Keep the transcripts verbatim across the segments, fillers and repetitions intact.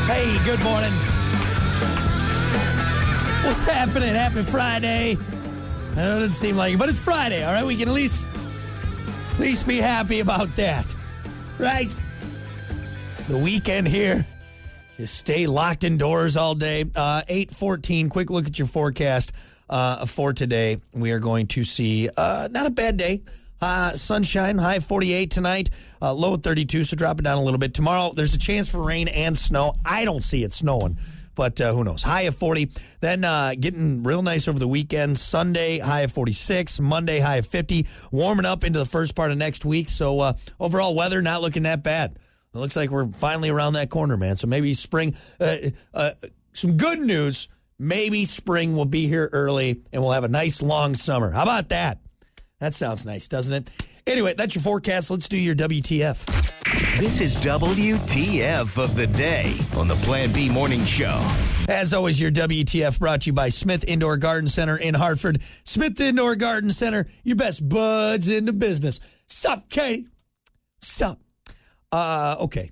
Hey, good morning. What's happening? Happy Friday. I know it doesn't seem like it, but it's Friday, all right? We can at least, at least be happy about that, right? The weekend here. Just stay locked indoors all day. Uh, eight fourteen, quick look at your forecast uh, for today. We are going to see uh, not a bad day. Uh, sunshine, high forty-eight tonight, uh, low thirty-two, so drop it down a little bit. Tomorrow, there's a chance for rain and snow. I don't see it snowing, but uh, who knows. High of forty. Then uh, getting real nice over the weekend. Sunday, high of forty-six. Monday, high of fifty. Warming up into the first part of next week. So uh, overall weather not looking that bad. It looks like we're finally around that corner, man. So maybe spring, uh, uh, some good news. Maybe spring will be here early and we'll have a nice long summer. How about that? That sounds nice, doesn't it? Anyway, that's your forecast. Let's do your W T F. This is W T F of the day on the Plan B Morning Show. As always, your W T F brought to you by Smith Indoor Garden Center in Hartford. Smith Indoor Garden Center, your best buds in the business. Sup, Katie? Sup? Uh, okay.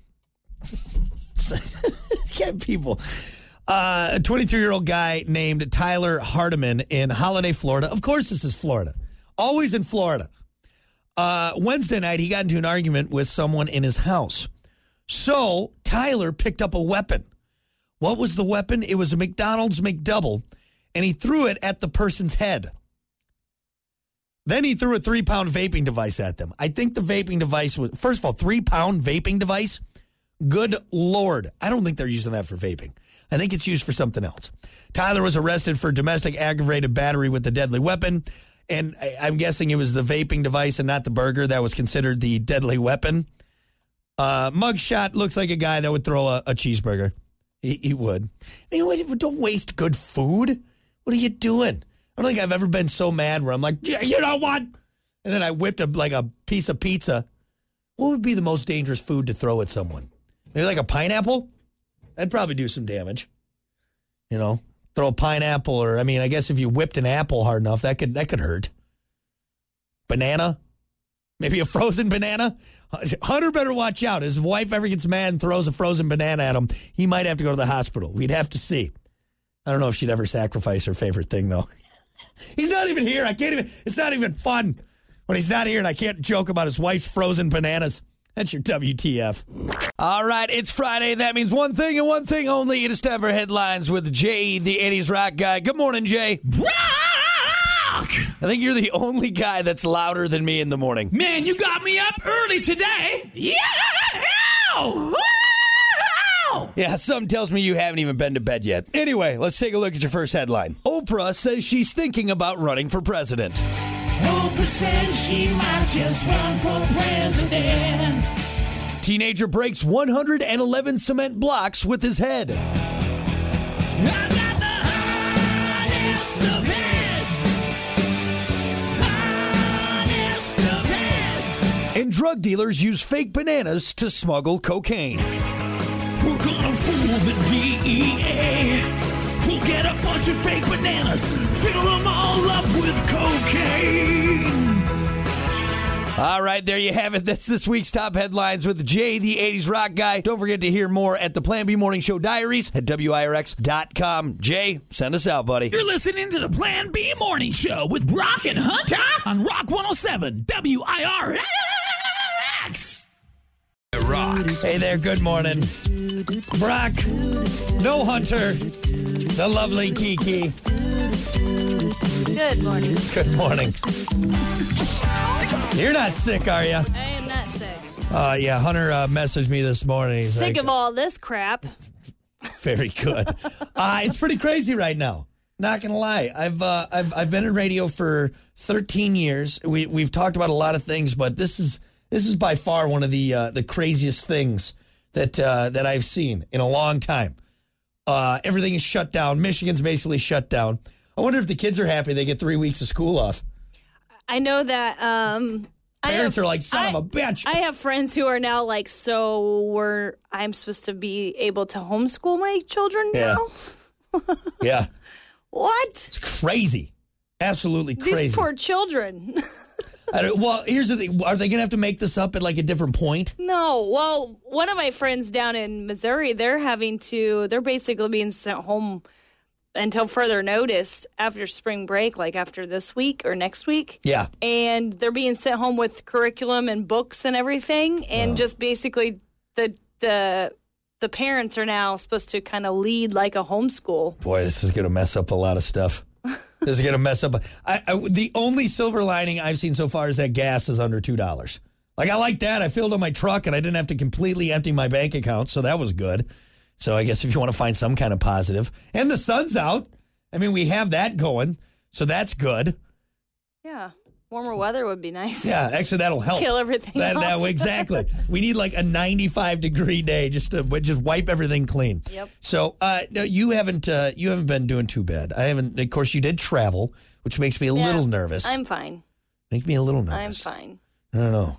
Get people. Uh, a twenty-three-year-old guy named Tyler Hardiman in Holiday, Florida. Of course this is Florida. Always in Florida. Uh, Wednesday night, he got into an argument with someone in his house. So Tyler picked up a weapon. What was the weapon? It was a McDonald's McDouble, and he threw it at the person's head. Then he threw a three-pound vaping device at them. I think the vaping device was, first of all, three-pound vaping device? Good Lord. I don't think they're using that for vaping. I think it's used for something else. Tyler was arrested for domestic aggravated battery with a deadly weapon, and I, I'm guessing it was the vaping device and not the burger that was considered the deadly weapon. Uh, mugshot looks like a guy that would throw a, a cheeseburger. He, he would. I mean, don't waste good food. What are you doing? I don't think I've ever been so mad where I'm like, yeah, you know what? And then I whipped a, like a piece of pizza. What would be the most dangerous food to throw at someone? Maybe like a pineapple? That'd probably do some damage. You know, throw a pineapple, or I mean, I guess if you whipped an apple hard enough, that could that could hurt. Banana? Maybe a frozen banana? Hunter better watch out. His wife ever gets mad and throws a frozen banana at him, he might have to go to the hospital. We'd have to see. I don't know if she'd ever sacrifice her favorite thing, though. He's not even here. I can't even, it's not even fun when he's not here and I can't joke about his wife's frozen bananas. That's your W T F. All right, it's Friday. That means one thing and one thing only. It is time for headlines with Jay, the eighties rock guy. Good morning, Jay. Rock! I think you're the only guy that's louder than me in the morning. Man, you got me up early today. Yeah! Yeah, something tells me you haven't even been to bed yet. Anyway, let's take a look at your first headline. Oprah says she's thinking about running for president. Oprah says she might just run for president. Teenager breaks one hundred eleven cement blocks with his head. I got the highest of heads. Highest of heads. And drug dealers use fake bananas to smuggle cocaine. We're gonna fool the D E A. We'll get a bunch of fake bananas, fill them all up with cocaine. All right, there you have it. That's this week's top headlines with Jay, the eighties rock guy. Don't forget to hear more at the Plan B Morning Show Diaries at W I R X dot com. Jay, send us out, buddy. You're listening to the Plan B Morning Show with Brock and Hunter on Rock one oh seven W I R X. Rocks. Hey there, good morning. Brock, no Hunter, the lovely Kiki. Good morning. Good morning. You're not sick, are you? I am not sick. Uh, yeah, Hunter uh, messaged me this morning. He's Sick like, of all this crap. Very good. uh, it's pretty crazy right now. Not gonna lie, I've uh, I've I've been in radio for thirteen years. We we've talked about a lot of things, but this is this is by far one of the uh, the craziest things that uh, that I've seen in a long time. Uh, everything is shut down. Michigan's basically shut down. I wonder if the kids are happy they get three weeks of school off. I know that um, Parents have, are like, son I, of a bitch. I have friends who are now like, so we're I'm supposed to be able to homeschool my children Yeah. now? Yeah. What? It's crazy. Absolutely crazy. These poor children. I don't, well, here's the thing. Are they going to have to make this up at like a different point? No. Well, one of my friends down in Missouri, they're having to, they're basically being sent home until further notice after spring break, like after this week or next week. Yeah. And they're being sent home with curriculum and books and everything. And Oh. just basically the, the, the parents are now supposed to kind of lead like a homeschool. Boy, this is going to mess up a lot of stuff. This is going to mess up. I, I, the only silver lining I've seen so far is that gas is under two dollars. Like, I like that. I filled up my truck, and I didn't have to completely empty my bank account, so that was good. So I guess if you want to find some kind of positive. And the sun's out. I mean, we have that going, so that's good. Yeah. Warmer weather would be nice. Yeah, actually, that'll help. Kill everything that, off. that, exactly. We need like a ninety-five degree day just to just wipe everything clean. Yep. So uh, no, you haven't uh, you haven't been doing too bad. I haven't. Of course, you did travel, which makes me a Yeah, little nervous. I'm fine. Makes me a little I'm nervous. fine. I don't know.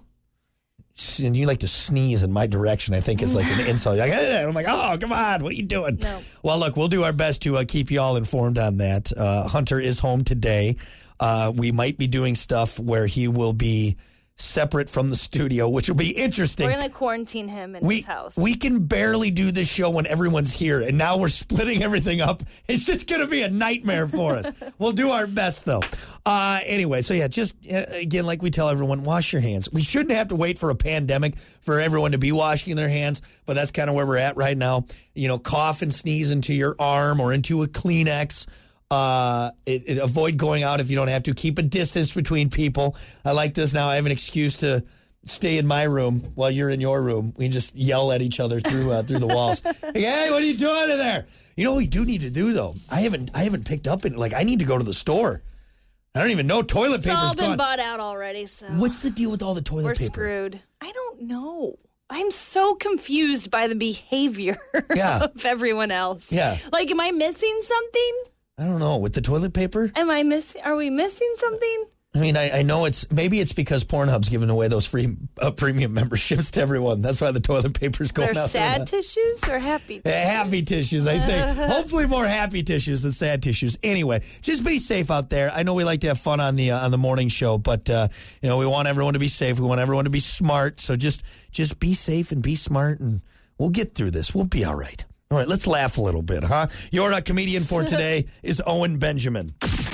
And you like to sneeze in my direction, I think, is like an insult. You're like, "Eh," I'm like, oh, come on, what are you doing? No. Well, look, we'll do our best to uh, keep you all informed on that. Uh, Hunter is home today. Uh, we might be doing stuff where he will be separate from the studio, which will be interesting. We're going to quarantine him in we, his house. we can barely do this show when everyone's here, and now we're splitting everything up. It's just going to be a nightmare for us. We'll do our best, though. Uh, anyway, so yeah, just, uh, again, like we tell everyone, wash your hands. We shouldn't have to wait for a pandemic for everyone to be washing their hands, but that's kind of where we're at right now. You know, cough and sneeze into your arm or into a Kleenex. Uh, it, it, avoid going out if you don't have to. Keep a distance between people. I like this now. I have an excuse to stay in my room while you're in your room. We can just yell at each other through uh, through the walls. Hey, hey, what are you doing in there? You know what we do need to do though? I haven't I haven't picked up it. Like I need to go to the store. I don't even know toilet it's paper's all been gone. bought out already, so What's the deal with all the toilet we're paper? screwed. I don't know. I'm so confused by the behavior Yeah. of everyone else. Yeah. Like, am I missing something? I don't know. With the toilet paper? Am I missing? Are we missing something? I mean, I, I know it's maybe it's because Pornhub's giving away those free uh, premium memberships to everyone. That's why the toilet paper's going They're out sad there. tissues or happy Uh, tissues? happy tissues, I think. Hopefully more happy tissues than sad tissues. Anyway, just be safe out there. I know we like to have fun on the uh, on the morning show, but uh, you know, we want everyone to be safe. We want everyone to be smart. So just just be safe and be smart, and we'll get through this. We'll be all right. All right, let's laugh a little bit, huh? Your uh, comedian for today is Owen Benjamin.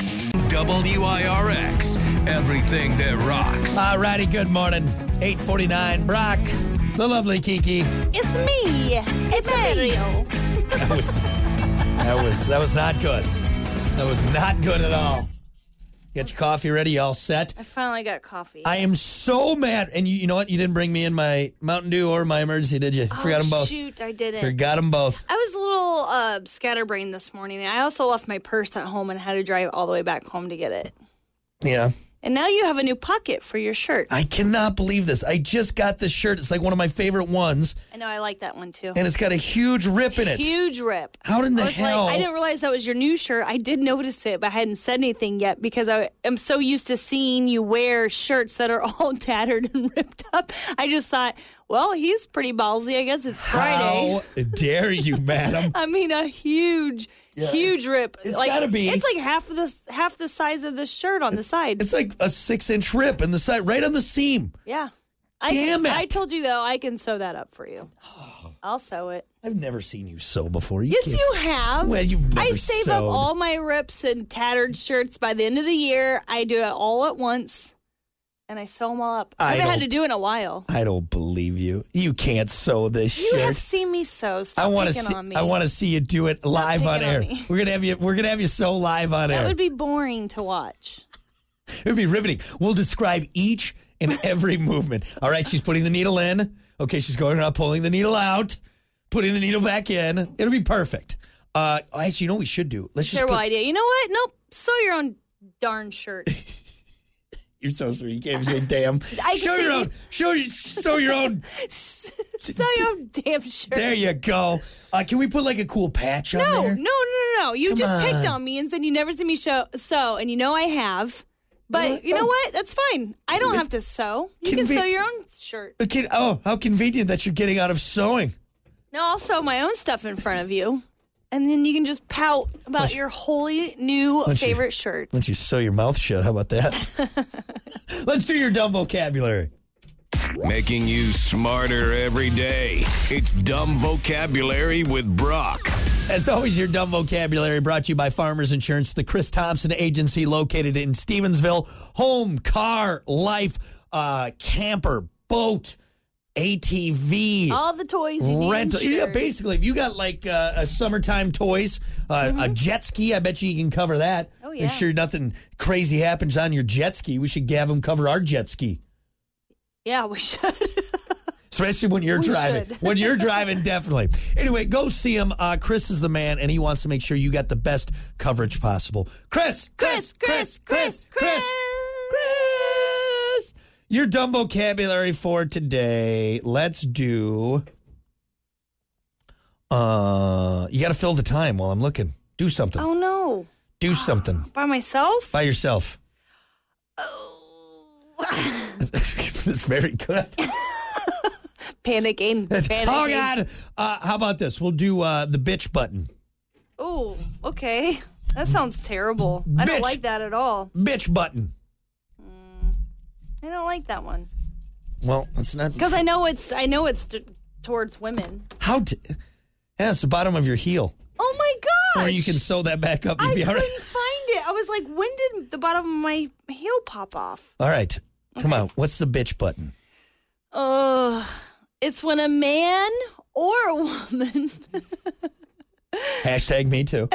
W I R X, everything that rocks. All righty, good morning. eight forty-nine, Brock, the lovely Kiki. It's me. It's Mario. That was that was that was not good. That was not good at all. Get your coffee ready, you all set? I finally got coffee. I am so mad. And you, you know what? You didn't bring me in my Mountain Dew or my emergency, did you? oh, Forgot them both. shoot, I didn't. Forgot them both. I was a little uh, scatterbrained this morning. I also left my purse at home and had to drive all the way back home to get it. Yeah. And now you have a new pocket for your shirt. I cannot believe this. I just got this shirt. It's like one of my favorite ones. I know, I like that one too. And it's got a huge rip in it. Huge rip. How in the I was hell? Like, I didn't realize that was your new shirt. I did notice it, but I hadn't said anything yet because I am so used to seeing you wear shirts that are all tattered and ripped up. I just thought, well, he's pretty ballsy. I guess it's Friday. How dare you, madam? I mean, a huge, Yeah, huge it's- rip. it's like, gotta be. It's like half of the half the size of the shirt on the side. It's like a six-inch rip in the side, right on the seam. Yeah. I Damn can, it. I told you, though, I can sew that up for you. I'll sew it. I've never seen you sew before. You Yes, can't- you have. Well, you've never I save up sewed. all my rips and tattered shirts by the end of the year. I do it all at once, and I sew them all up. I I haven't had don't- to do it in a while. I don't believe you. You can't sew this You shirt. have seen me sew. Stop I want to picking see. on me. I want to see you do it live on picking air. on me. We're gonna have you. We're gonna have you sew live on That air. would be boring to watch. It would be riveting. We'll describe each and every movement. All right, she's putting the needle in. Okay, she's going around pulling the needle out, putting the needle back in. It'll be perfect. Uh, actually, you know what we should do? Let's just. Terrible Put, idea. You know what? Nope. Sew your own darn shirt. you're so sweet. You can't even say damn. I can Show see your you- own. Show your. Sew your own. Sew your own damn shirt. There you go. Uh, can we put like a cool patch on No, no, there? no, no, no. You Come just picked on. on me and said you never see me show, sew, and you know I have. But you know what? That's fine. I don't have to sew. You can Conve- sew your own shirt. Okay. Oh, how convenient that you're getting out of sewing. No, I'll sew my own stuff in front of you. And then you can just pout about your wholly new you- favorite shirt. Why don't you sew your mouth shut? How about that? Let's do your dumb vocabulary. Making you smarter every day. It's Dumb Vocabulary with Brock. As always, your dumb vocabulary brought to you by Farmers Insurance, the Chris Thompson Agency located in Stevensville. Home, car, life, uh, camper, boat, A T V. All the toys you need rental. insured. Yeah, basically, if you got like uh, a summertime toys, uh, Mm-hmm. a jet ski, I bet you you can cover that. Oh, yeah. Make sure nothing crazy happens on your jet ski. We should have them cover our jet ski. Yeah, we should. Especially when you're We driving. should. When you're driving, definitely. Anyway, go see him. Uh, Chris is the man, and he wants to make sure you got the best coverage possible. Chris! Chris, Chris, Chris, Chris. Chris! Your dumb vocabulary for today. Let's do... Uh, you got to fill the time while I'm looking. Do something. Oh, no. Do something. By myself? By yourself. Oh. That's very good. Panicking. Panicking. Oh, God. Uh, how about this? We'll do uh, the bitch button. Oh, okay. That sounds terrible. I Bitch. don't like that at all. Bitch button. I don't like that one. Well, it's not... Because I know it's I know it's t- towards women. How? T- yeah, it's the bottom of your heel. Oh my gosh! Or you can sew that back up. I You'd be all couldn't right. find it. I was like, when did the bottom of my heel pop off? All right. Come on. What's the bitch button? Oh, it's when a man or a woman. Hashtag me too.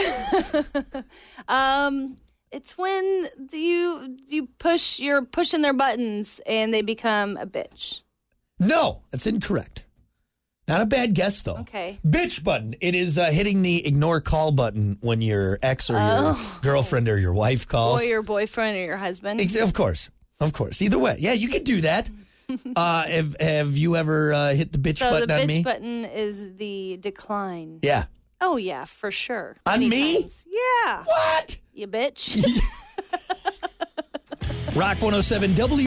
um, it's when you you push you're pushing their buttons and they become a bitch. No, that's incorrect. Not a bad guess, though. Okay. Bitch button. It is uh, hitting the ignore call button when your ex or your Oh. girlfriend or your wife calls. Or your boyfriend or your husband. Ex- Of course. Of course. Either way. Yeah, you could do that. uh, have, have you ever uh, hit the bitch so button the on bitch me? button is the decline. Yeah. Oh yeah, for sure. On Many me? times. Yeah. What? You bitch. Rock one oh seven W.